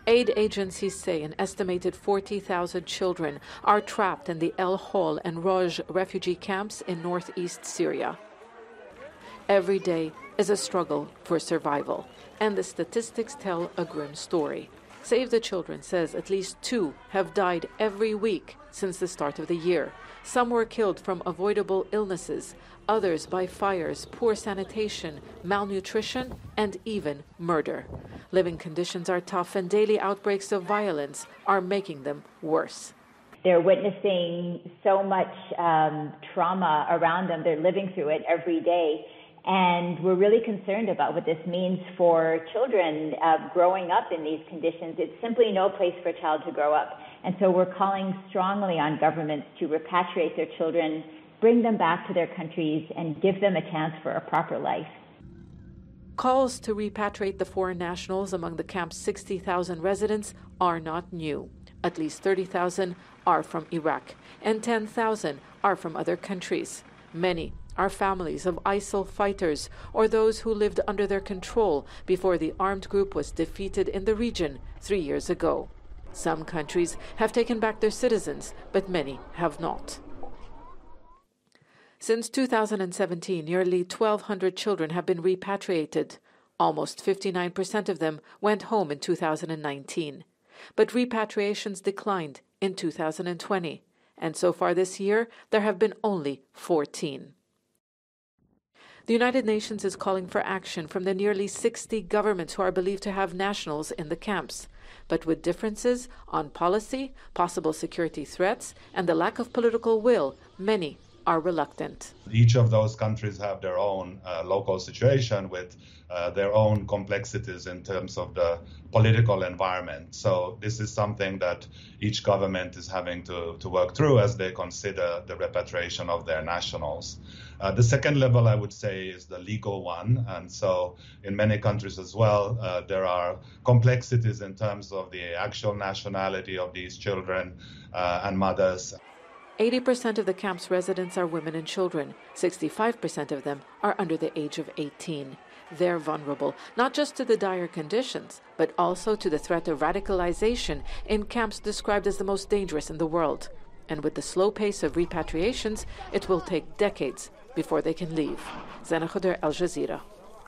Aid agencies say an estimated 40,000 children are trapped in the El Hol and Roj refugee camps in northeast Syria. Every day is a struggle for survival, and the statistics tell a grim story. Save the Children says at least 2 have died every week since the start of the year. Some were killed from avoidable illnesses, others by fires, poor sanitation, malnutrition, and even murder. Living conditions are tough, and daily outbreaks of violence are making them worse. They're witnessing so much trauma around them. They're living through it every day. And we're really concerned about what this means for children growing up in these conditions. It's simply no place for a child to grow up. And so we're calling strongly on governments to repatriate their children, bring them back to their countries, and give them a chance for a proper life. Calls to repatriate the foreign nationals among the camp's 60,000 residents are not new. At least 30,000 are from Iraq, and 10,000 are from other countries. Many are families of ISIL fighters or those who lived under their control before the armed group was defeated in the region 3 years ago. Some countries have taken back their citizens, but many have not. Since 2017, nearly 1,200 children have been repatriated. Almost 59% of them went home in 2019. But repatriations declined in 2020, and so far this year, there have been only 14. The United Nations is calling for action from the nearly 60 governments who are believed to have nationals in the camps. But with differences on policy, possible security threats, and the lack of political will, many are reluctant. Each of those countries have their own local situation with their own complexities in terms of the political environment. So this is something that each government is having to work through as they consider the repatriation of their nationals. The second level, I would say, is the legal one. And so in many countries as well, there are complexities in terms of the actual nationality of these children and mothers. 80% of the camp's residents are women and children. 65% of them are under the age of 18. They're vulnerable, not just to the dire conditions, but also to the threat of radicalization in camps described as the most dangerous in the world. And with the slow pace of repatriations, it will take decades before they can leave. Zana Khuder, Al Jazeera.